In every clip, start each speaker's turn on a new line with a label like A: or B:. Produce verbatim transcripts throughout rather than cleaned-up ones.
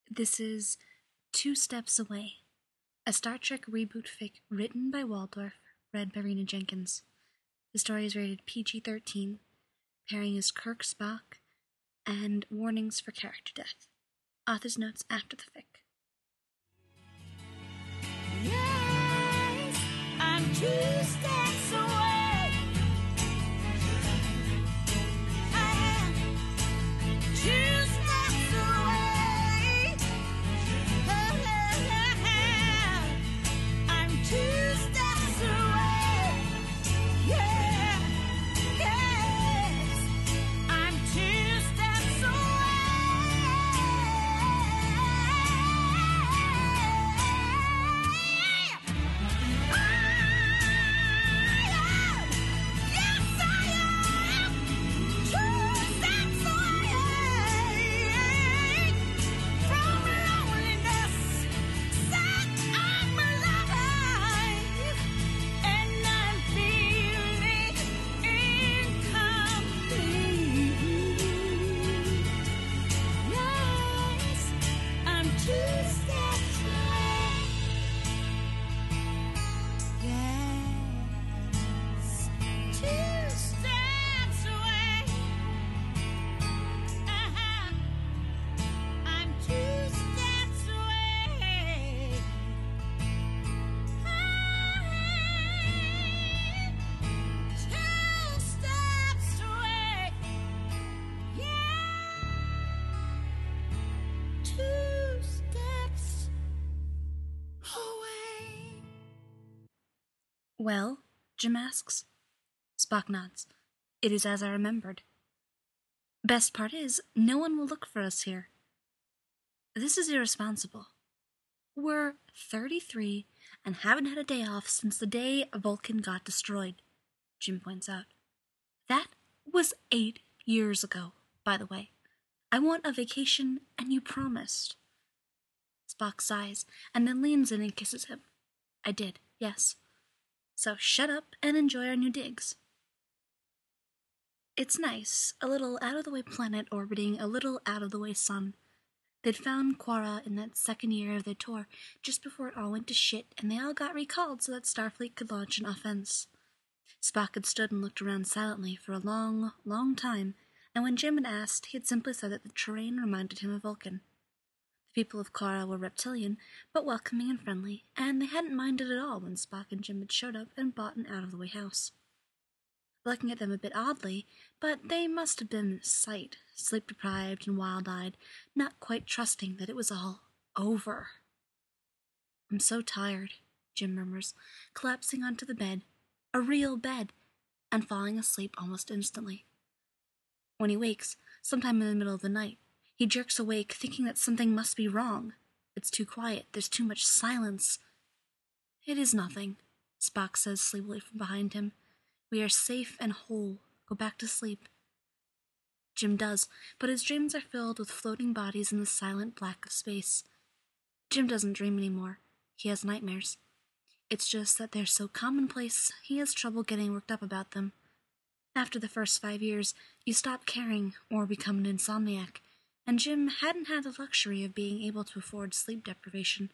A: This is Two Steps Away, a Star Trek reboot fic written by Waldorf, read by Rena Jenkins. The story is rated P G thirteen, pairing is Kirk Spock, and warnings for character death. Author's notes after the fic.
B: Yes, I'm two steps away. I am two steps away. I'm two steps away. Yeah, yes, I'm two steps
A: Well, Jim asks. Spock nods. It is as I remembered. Best part is, no one will look for us here. This is irresponsible. We're thirty-three and haven't had a day off since the day Vulcan got destroyed, Jim points out. That was eight years ago, by the way. I want a vacation, and you promised. Spock sighs, and then leans in and kisses him. I did, yes. So shut up and enjoy our new digs. It's nice, a little out-of-the-way planet orbiting a little out-of-the-way sun. They'd found Quara in that second year of their tour, just before it all went to shit, and they all got recalled so that Starfleet could launch an offense. Spock had stood and looked around silently for a long, long time, and when Jim had asked, he had simply said that the terrain reminded him of Vulcan. The people of Quara were reptilian, but welcoming and friendly, and they hadn't minded at all when Spock and Jim had showed up and bought an out-of-the-way house. Looking at them a bit oddly, but they must have been sight, sleep-deprived and wild-eyed, not quite trusting that it was all over. I'm so tired, Jim murmurs, collapsing onto the bed, a real bed, and falling asleep almost instantly. When he wakes, sometime in the middle of the night, he jerks awake, thinking that something must be wrong. It's too quiet, there's too much silence. It is nothing, Spock says sleepily from behind him. We are safe and whole. Go back to sleep. Jim does, but his dreams are filled with floating bodies in the silent black of space. Jim doesn't dream anymore. He has nightmares. It's just that they're so commonplace, he has trouble getting worked up about them. After the first five years, you stop caring or become an insomniac, and Jim hadn't had the luxury of being able to afford sleep deprivation.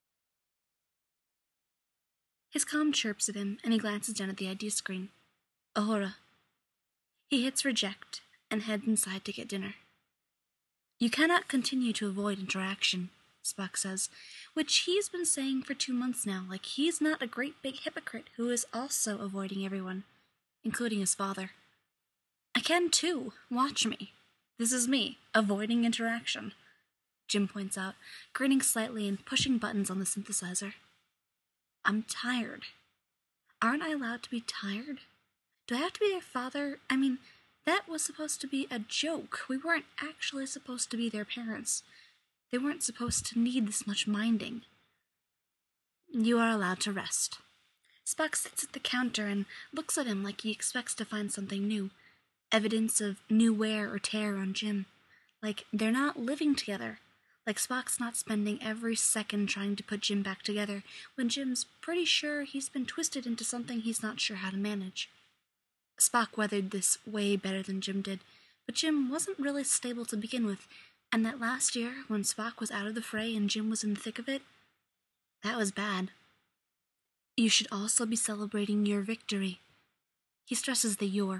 A: His comm chirps at him, and he glances down at the I D screen. Uhura. He hits reject and heads inside to get dinner. You cannot continue to avoid interaction, Spock says, which he's been saying for two months now, like he's not a great big hypocrite who is also avoiding everyone, including his father. I can too. Watch me. This is me, avoiding interaction, Jim points out, grinning slightly and pushing buttons on the synthesizer. I'm tired. Aren't I allowed to be tired? Do I have to be their father? I mean, that was supposed to be a joke. We weren't actually supposed to be their parents. They weren't supposed to need this much minding. You are allowed to rest. Spock sits at the counter and looks at him like he expects to find something new. Evidence of new wear or tear on Jim. Like they're not living together. Like Spock's not spending every second trying to put Jim back together when Jim's pretty sure he's been twisted into something he's not sure how to manage. Spock weathered this way better than Jim did, but Jim wasn't really stable to begin with, And that last year, when Spock was out of the fray and Jim was in the thick of it, that was bad. You should also be celebrating your victory. He stresses the your.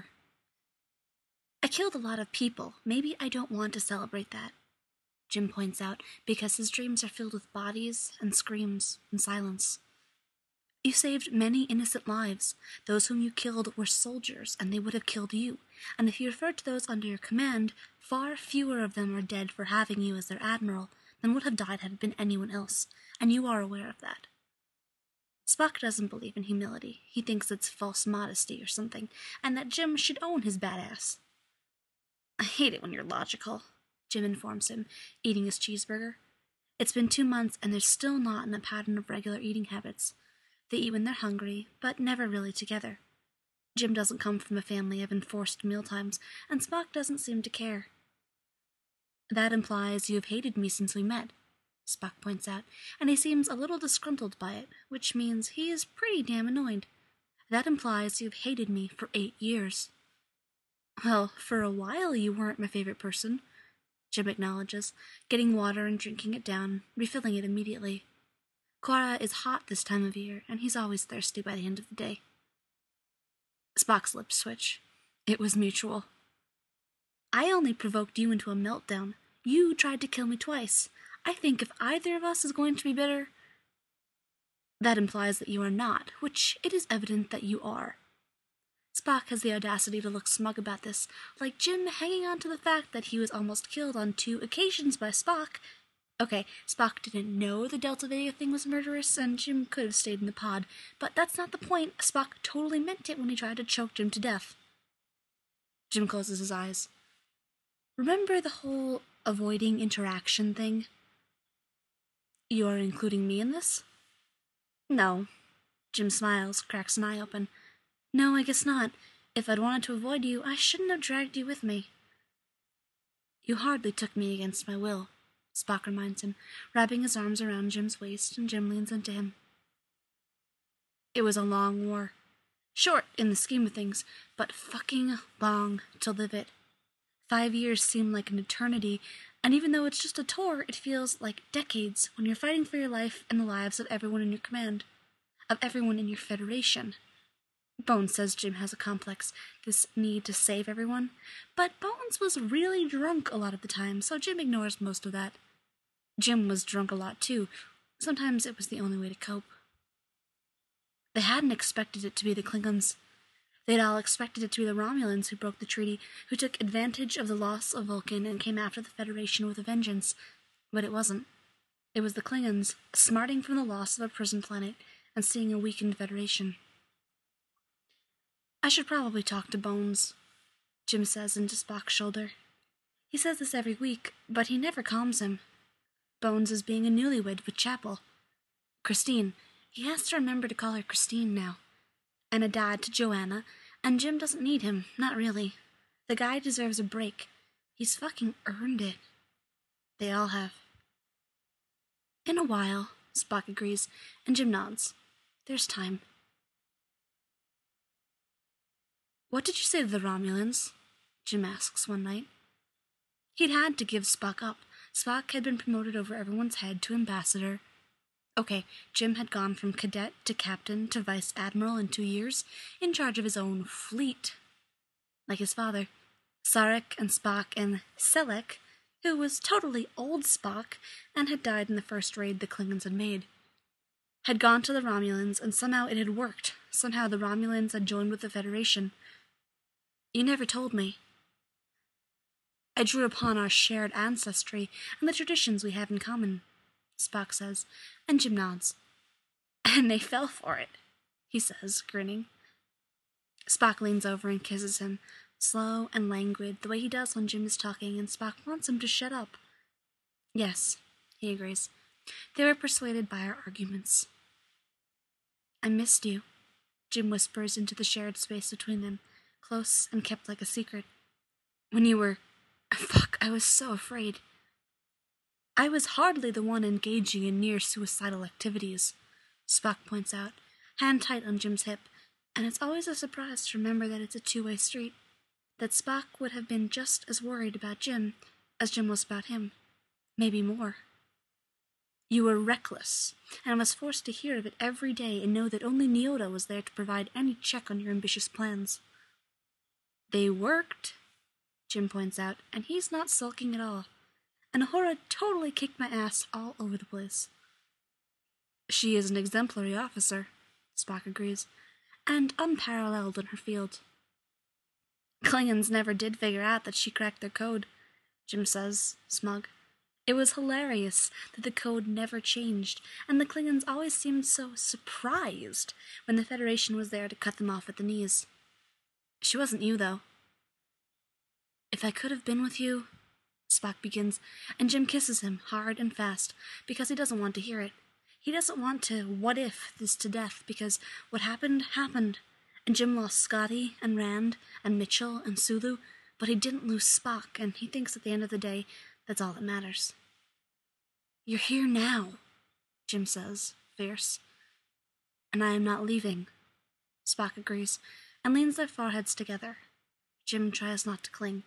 A: I killed a lot of people. Maybe I don't want to celebrate that, Jim points out, because his dreams are filled with bodies and screams and silence. You saved many innocent lives. Those whom you killed were soldiers, and they would have killed you. And if you refer to those under your command, far fewer of them are dead for having you as their admiral than would have died had it been anyone else, and you are aware of that. Spock doesn't believe in humility. He thinks it's false modesty or something, and that Jim should own his badass. I hate it when you're logical, Jim informs him, eating his cheeseburger. It's been two months, and they're still not in a pattern of regular eating habits. They eat when they're hungry, but never really together. Jim doesn't come from a family of enforced mealtimes, and Spock doesn't seem to care. That implies you have hated me since we met, Spock points out, and he seems a little disgruntled by it, which means he is pretty damn annoyed. That implies you've hated me for eight years. Well, for a while you weren't my favorite person, Jim acknowledges, getting water and drinking it down, refilling it immediately. Quorra is hot this time of year, and he's always thirsty by the end of the day. Spock's lips twitch. It was mutual. I only provoked you into a meltdown. You tried to kill me twice. I think if either of us is going to be bitter... That implies that you are not, which it is evident that you are. Spock has the audacity to look smug about this, like Jim hanging on to the fact that he was almost killed on two occasions by Spock. Okay, Spock didn't know the Delta Vega thing was murderous, and Jim could have stayed in the pod, but that's not the point. Spock totally meant it when he tried to choke Jim to death. Jim closes his eyes. Remember the whole avoiding interaction thing? You are including me in this? No. Jim smiles, cracks an eye open. No, I guess not. If I'd wanted to avoid you, I shouldn't have dragged you with me. You hardly took me against my will, Spock reminds him, wrapping his arms around Jim's waist, and Jim leans into him. It was a long war. Short in the scheme of things, but fucking long to live it. Five years seem like an eternity, and even though it's just a tour, it feels like decades when you're fighting for your life and the lives of everyone in your command, of everyone in your federation. Bones says Jim has a complex, this need to save everyone, but Bones was really drunk a lot of the time, so Jim ignores most of that. Jim was drunk a lot too. Sometimes it was the only way to cope. They hadn't expected it to be the Klingons. They'd all expected it to be the Romulans who broke the treaty, who took advantage of the loss of Vulcan and came after the Federation with a vengeance. But it wasn't. It was the Klingons, smarting from the loss of a prison planet and seeing a weakened Federation. I should probably talk to Bones, Jim says into Spock's shoulder. He says this every week, but he never calms him. Bones is being a newlywed with Chapel. Christine. He has to remember to call her Christine now. And a dad to Joanna, and Jim doesn't need him, not really. The guy deserves a break. He's fucking earned it. They all have. In a while, Spock agrees, and Jim nods. There's time. What did you say to the Romulans? Jim asks one night. He'd had to give Spock up. Spock had been promoted over everyone's head to ambassador. Okay, Jim had gone from cadet to captain to vice admiral in two years, in charge of his own fleet. Like his father, Sarek and Spock and Selek, who was totally old Spock and had died in the first raid the Klingons had made. Had gone to the Romulans, and somehow it had worked. Somehow the Romulans had joined with the Federation. You never told me. I drew upon our shared ancestry and the traditions we have in common, Spock says, and Jim nods. And they fell for it, he says, grinning. Spock leans over and kisses him, slow and languid, the way he does when Jim is talking and Spock wants him to shut up. Yes, he agrees. They were persuaded by our arguments. I missed you, Jim whispers into the shared space between them, close and kept like a secret. When you were... Fuck, I was so afraid. I was hardly the one engaging in near-suicidal activities, Spock points out, hand tight on Jim's hip, and it's always a surprise to remember that it's a two-way street, that Spock would have been just as worried about Jim as Jim was about him. Maybe more. You were reckless, and I was forced to hear of it every day and know that only Neoda was there to provide any check on your ambitious plans. They worked, Jim points out, and he's not sulking at all. And Ahura totally kicked my ass all over the place. She is an exemplary officer, Spock agrees, and unparalleled in her field. Klingons never did figure out that she cracked their code, Jim says, smug. It was hilarious that the code never changed, and the Klingons always seemed so surprised when the Federation was there to cut them off at the knees. She wasn't you, though. If I could have been with you, Spock begins, and Jim kisses him hard and fast because he doesn't want to hear it. He doesn't want to what-if this to death because what happened, happened, and Jim lost Scotty and Rand and Mitchell and Sulu, but he didn't lose Spock, and he thinks at the end of the day that's all that matters. You're here now, Jim says, fierce. And I am not leaving, Spock agrees, and leans their foreheads together. Jim tries not to cling.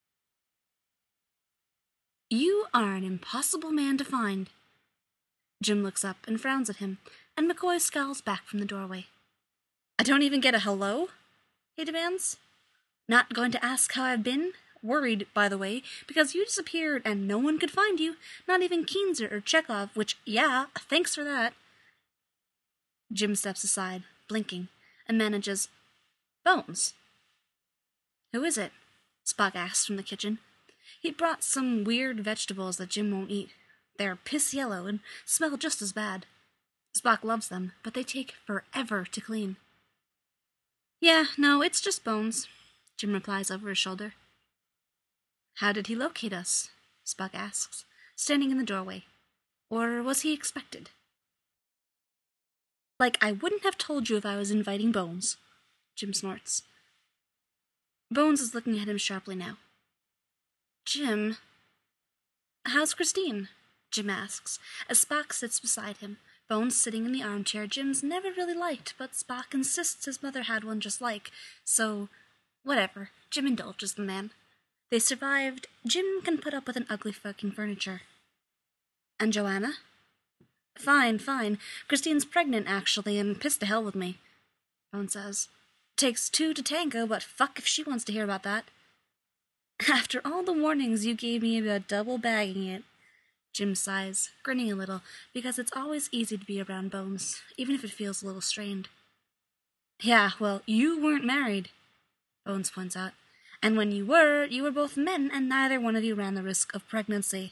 A: You are an impossible man to find. Jim looks up and frowns at him, and McCoy scowls back from the doorway. I don't even get a hello? He demands. Not going to ask how I've been? Worried, by the way, because you disappeared and no one could find you, not even Keenzer or Chekhov, which, yeah, thanks for that. Jim steps aside, blinking, and manages, Bones. Who is it? Spock asks from the kitchen. He brought some weird vegetables that Jim won't eat. They're piss yellow and smell just as bad. Spock loves them, but they take forever to clean. Yeah, no, it's just Bones, Jim replies over his shoulder. How did he locate us? Spock asks, standing in the doorway. Or was he expected? Like I wouldn't have told you if I was inviting Bones, Jim snorts. Bones is looking at him sharply now. Jim, how's Christine? Jim asks, as Spock sits beside him, Bones sitting in the armchair Jim's never really liked, but Spock insists his mother had one just like, so whatever, Jim indulges the man. They survived. Jim can put up with an ugly fucking furniture. And Joanna? Fine, fine. Christine's pregnant, actually, and pissed to hell with me, Bones says. Takes two to tango, but fuck if she wants to hear about that. After all the warnings you gave me about double bagging it, Jim sighs, grinning a little, because it's always easy to be around Bones, even if it feels a little strained. Yeah, well, you weren't married, Bones points out. And when you were, you were both men, and neither one of you ran the risk of pregnancy.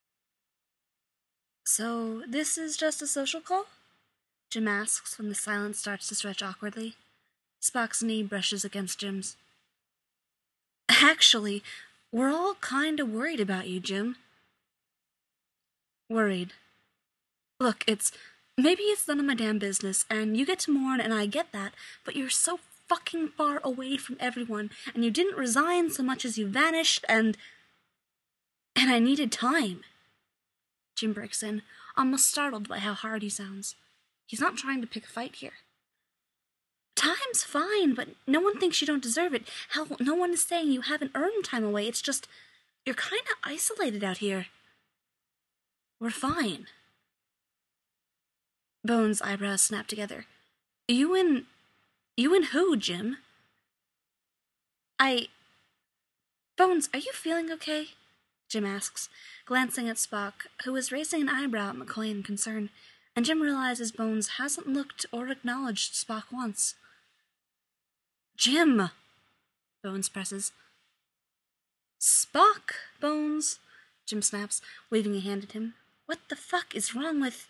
A: So, this is just a social call? Jim asks when the silence starts to stretch awkwardly. Spock's knee brushes against Jim's. Actually, we're all kinda worried about you, Jim. Worried. Look, it's... Maybe it's none of my damn business, and you get to mourn, and I get that, but you're so fucking far away from everyone, and you didn't resign so much as you vanished, and... And I needed time. Jim breaks in, almost startled by how hard he sounds. He's not trying to pick a fight here. Time's fine, but no one thinks you don't deserve it. Hell, no one is saying you haven't earned time away. It's just, you're kind of isolated out here. We're fine. Bones' eyebrows snap together. You and... You and who, Jim? I... Bones, are you feeling okay? Jim asks, glancing at Spock, who is raising an eyebrow at McCoy in concern, and Jim realizes Bones hasn't looked or acknowledged Spock once. Jim! Bones presses. Spock, Bones, Jim snaps, waving a hand at him. What the fuck is wrong with...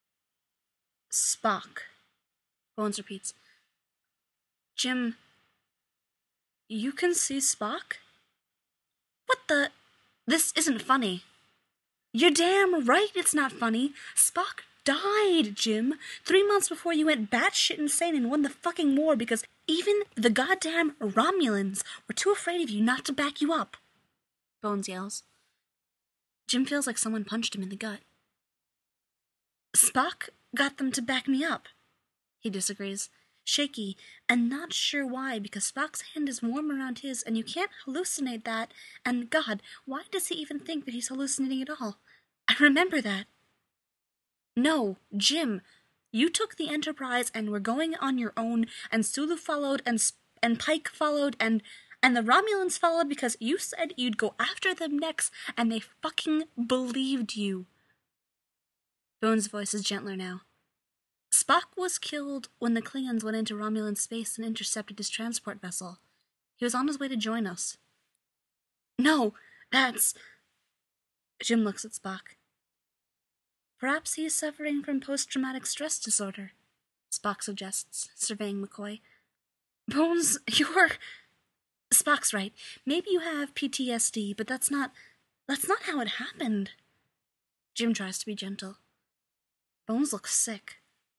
A: Spock, Bones repeats. Jim, you can see Spock? What the... This isn't funny. You're damn right it's not funny. Spock died, Jim, three months before you went batshit insane and won the fucking war because even the goddamn Romulans were too afraid of you not to back you up. Bones yells. Jim feels like someone punched him in the gut. Spock got them to back me up. He disagrees. shaky, and not sure why, because Spock's hand is warm around his, and you can't hallucinate that, and God, why does he even think that he's hallucinating at all? I remember that. No, Jim, you took the Enterprise and were going on your own, and Sulu followed, and and Pike followed, and and the Romulans followed because you said you'd go after them next, and they fucking believed you. Bones' voice is gentler now. Spock was killed when the Klingons went into Romulan space and intercepted his transport vessel. He was on his way to join us. No, that's... Jim looks at Spock. Perhaps he is suffering from post-traumatic stress disorder, Spock suggests, surveying McCoy. Bones, you're... Spock's right. Maybe you have P T S D, but that's not... That's not how it happened. Jim tries to be gentle. Bones looks sick.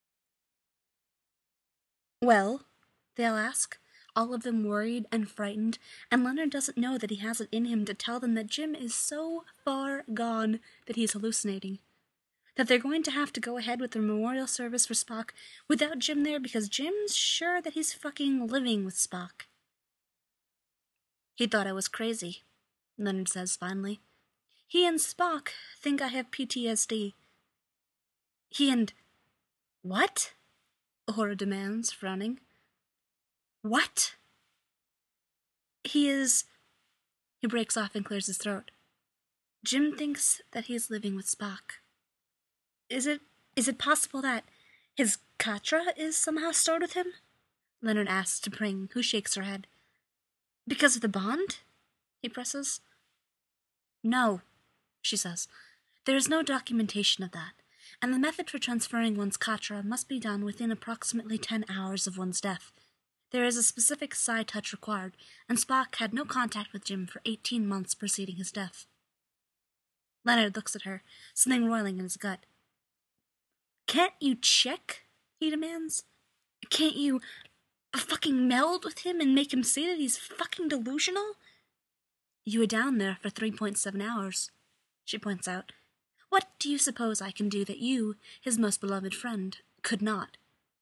A: Well, they'll ask, all of them worried and frightened, and Leonard doesn't know that he has it in him to tell them that Jim is so far gone that he's hallucinating. That they're going to have to go ahead with the memorial service for Spock without Jim there because Jim's sure that he's fucking living with Spock. He thought I was crazy, Leonard says finally. He and Spock think I have P T S D. He and... What? Uhura demands, frowning. What? He is... He breaks off and clears his throat. Jim thinks that he is living with Spock. Is it... Is it possible that his Katra is somehow stored with him? Leonard asks to Pring, who shakes her head. Because of the bond? He presses. No, she says. There is no documentation of that, and the method for transferring one's Katra must be done within approximately ten hours of one's death. There is a specific psi touch required, and Spock had no contact with Jim for eighteen months preceding his death. Leonard looks at her, something roiling in his gut. Can't you check? He demands. Can't you fucking meld with him and make him say that he's fucking delusional? You were down there for three point seven hours, she points out. What do you suppose I can do that you, his most beloved friend, could not?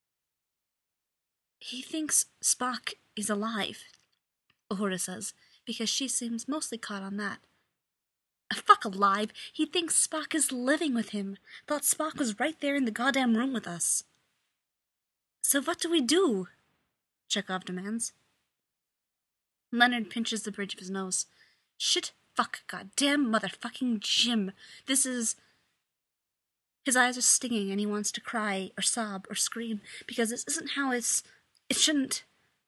A: He thinks Spock is alive, Uhura says, because she seems mostly caught on that. Fuck alive! He thinks Spock is living with him. Thought Spock was right there in the goddamn room with us. So what do we do? Chekhov demands. Leonard pinches the bridge of his nose. Shit, fuck, goddamn motherfucking Jim. This is... His eyes are stinging and he wants to cry or sob or scream because this isn't how it's... It shouldn't...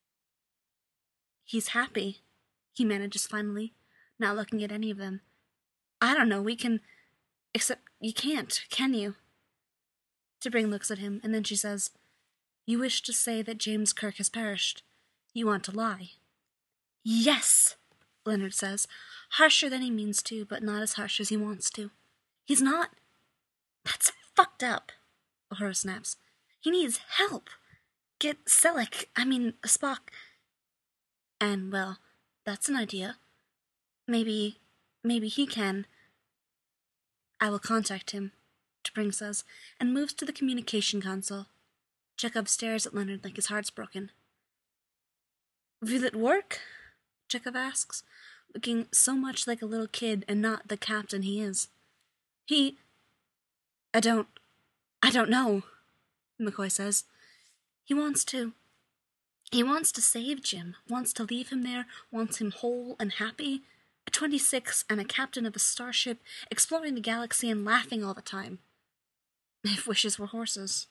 A: He's happy, he manages finally, not looking at any of them. I don't know, we can... Except you can't, can you? T'Pring looks at him and then she says, You wish to say that James Kirk has perished. You want to lie. Yes, Leonard says, harsher than he means to, but not as harsh as he wants to. He's not... That's fucked up, Uhura snaps. He needs help. Get Selleck, I mean, Spock. And, well, that's an idea. Maybe, maybe he can. I will contact him, T'Pring says, and moves to the communication console. Chekhov stares at Leonard like his heart's broken. Will it work? Chekhov asks, looking so much like a little kid and not the captain he is. He... I don't... I don't know, McCoy says. He wants to... He wants to save Jim, wants to leave him there, wants him whole and happy. twenty-six and a captain of a starship, exploring the galaxy and laughing all the time. If wishes were horses.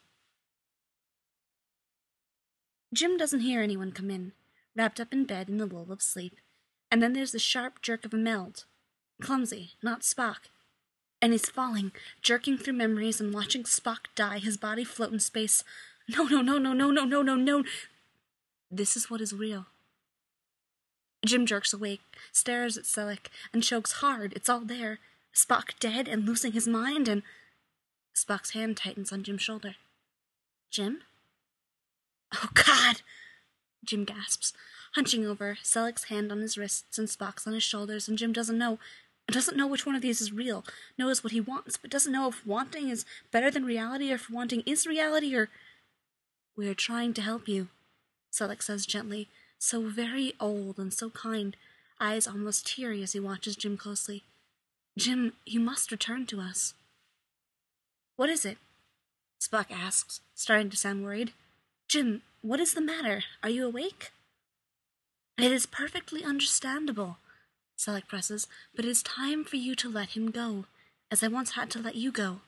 A: Jim doesn't hear anyone come in, wrapped up in bed in the lull of sleep, and then there's the sharp jerk of a meld. Clumsy, not Spock. And he's falling, jerking through memories and watching Spock die, his body float in space. No, no, no, no, no, no, no, no, no. This is what is real. Jim jerks awake, stares at Selleck, and chokes hard. It's all there. Spock dead and losing his mind, and... Spock's hand tightens on Jim's shoulder. Jim? Oh, God! Jim gasps, hunching over, Selleck's hand on his wrists and Spock's on his shoulders, and Jim doesn't know... Doesn't know which one of these is real, knows what he wants, but doesn't know if wanting is better than reality, or if wanting is reality, or... We are trying to help you, Selleck says gently, so very old and so kind, eyes almost teary as he watches Jim closely. Jim, you must return to us. What is it? Spock asks, starting to sound worried. Jim, what is the matter? Are you awake? It is perfectly understandable, Selleck presses, but it is time for you to let him go, as I once had to let you go.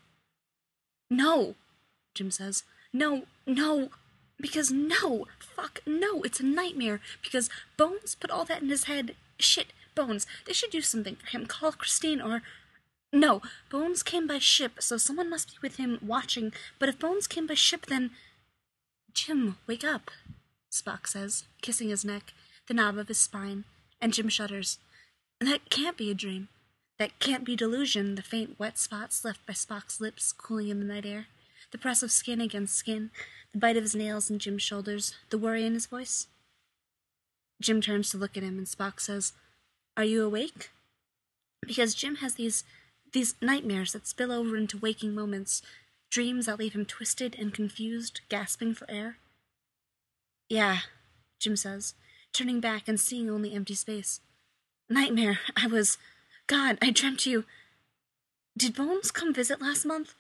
A: No, Jim says. No, no, because no, fuck, no, it's a nightmare, because Bones put all that in his head. Shit, Bones, they should do something for him. Call Christine or... No, Bones came by ship, so someone must be with him watching, but if Bones came by ship, then... Jim, wake up, Spock says, kissing his neck, the knob of his spine, and Jim shudders. That can't be a dream. That can't be delusion, the faint wet spots left by Spock's lips cooling in the night air, the press of skin against skin, the bite of his nails in Jim's shoulders, the worry in his voice. Jim turns to look at him, and Spock says, Are you awake? Because Jim has these, these nightmares that spill over into waking moments, dreams that leave him twisted and confused, gasping for air. Yeah, Jim says, turning back and seeing only empty space. Nightmare, I was... God, I dreamt you... Did Bones come visit last month?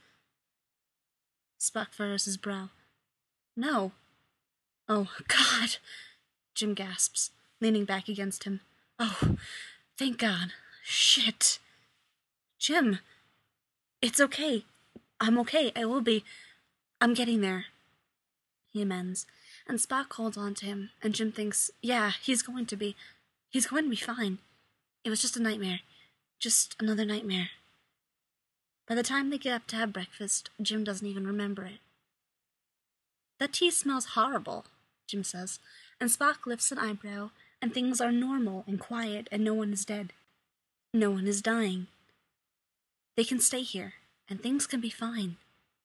A: Spock furrows his brow. No. Oh, God, Jim gasps, leaning back against him. Oh, thank God. Shit. Jim, it's okay. I'm okay, I will be. I'm getting there. He amends, and Spock holds on to him, and Jim thinks, yeah, he's going to be. He's going to be fine. It was just a nightmare. Just another nightmare. By the time they get up to have breakfast, Jim doesn't even remember it. That tea smells horrible, Jim says, and Spock lifts an eyebrow, and things are normal and quiet, and no one is dead. No one is dying. They can stay here, and things can be fine.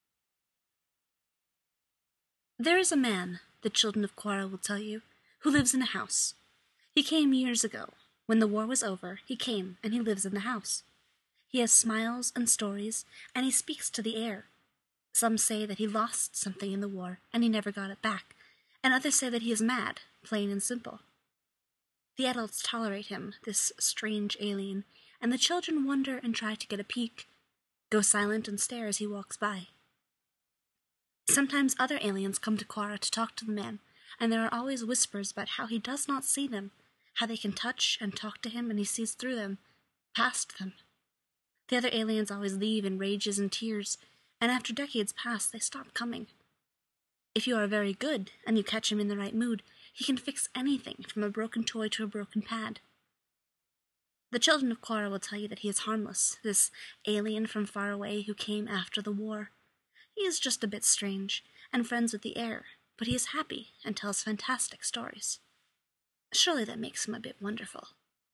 A: There is a man, the children of Quara will tell you, who lives in a house. He came years ago. When the war was over, he came, and he lives in the house. He has smiles and stories, and he speaks to the air. Some say that he lost something in the war, and he never got it back, and others say that he is mad, plain and simple. The adults tolerate him, this strange alien, and the children wonder and try to get a peek, go silent and stare as he walks by. Sometimes other aliens come to Quara to talk to the man, and there are always whispers about how he does not see them, how they can touch and talk to him and he sees through them, past them. The other aliens always leave in rages and tears, and after decades pass, they stop coming. If you are very good, and you catch him in the right mood, he can fix anything, from a broken toy to a broken pad. The children of Quara will tell you that he is harmless, this alien from far away who came after the war. He is just a bit strange, and friends with the air, but he is happy and tells fantastic stories. Surely that makes him a bit wonderful.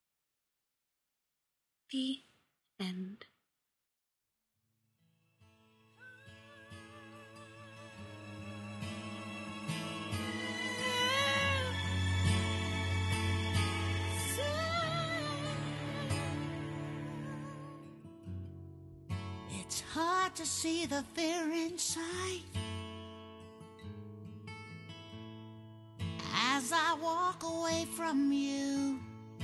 A: The end.
B: It's hard to see the fear inside as I walk away from you,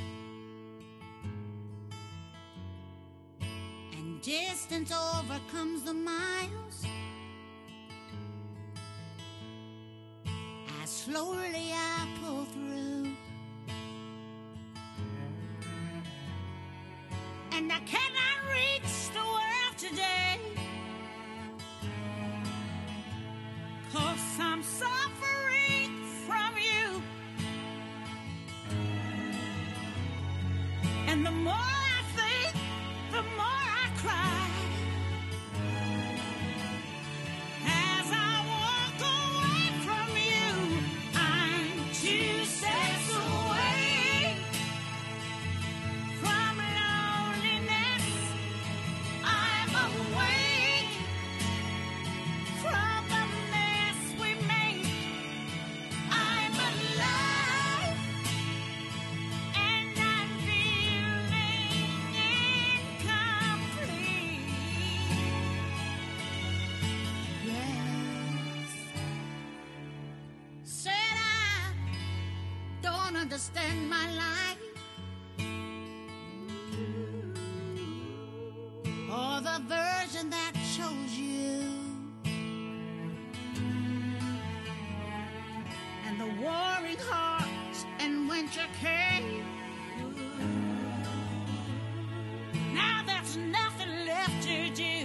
B: and distance overcomes the miles as slowly I pull through, and I cannot reach the world today 'cause I'm suffering from you. And the more I think, the more I cry as I walk away from you. I'm two steps away from loneliness. I'm awake from the mess we made. understand my life, or the version that chose you, and the warring hearts and winter came. Now there's nothing left to do.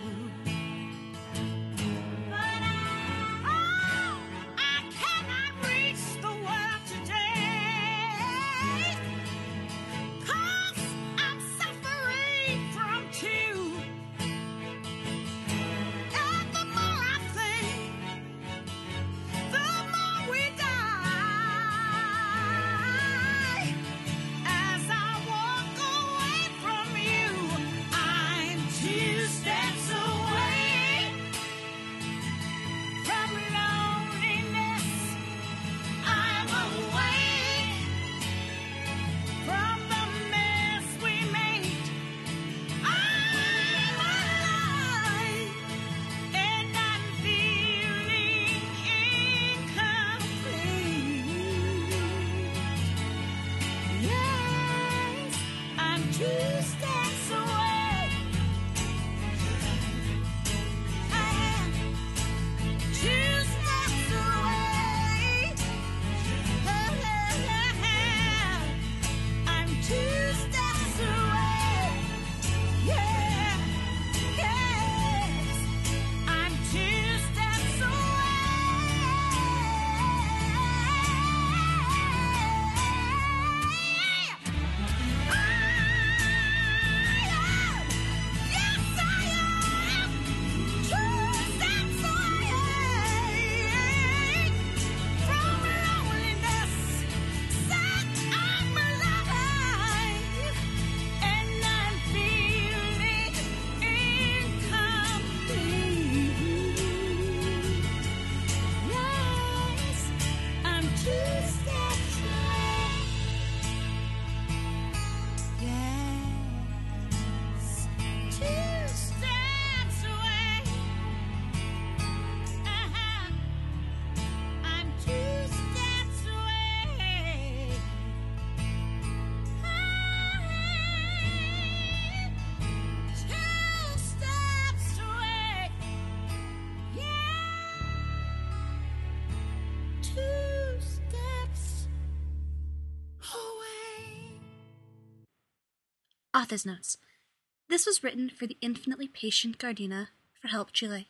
A: Author's notes. This was written for the infinitely patient Gardena for Help Chile.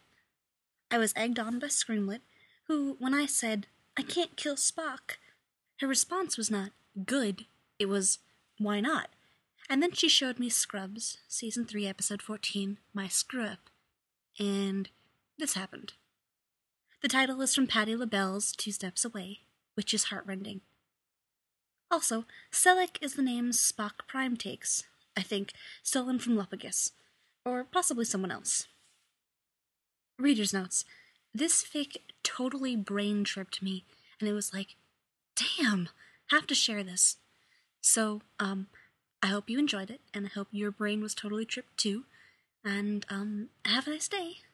A: I was egged on by Screamlet, who, when I said, "I can't kill Spock," her response was not, "Good," it was, "Why not?" And then she showed me Scrubs, Season three, Episode fourteen, My Screw-Up. And this happened. The title is from Patti LaBelle's Two Steps Away, which is heartrending. Also, Selleck is the name Spock Prime takes, I think, stolen from Lupagus, or possibly someone else. Reader's notes. This fic totally brain-tripped me, and it was like, damn, have to share this. So, um, I hope you enjoyed it, and I hope your brain was totally tripped too, and, um, have a nice day.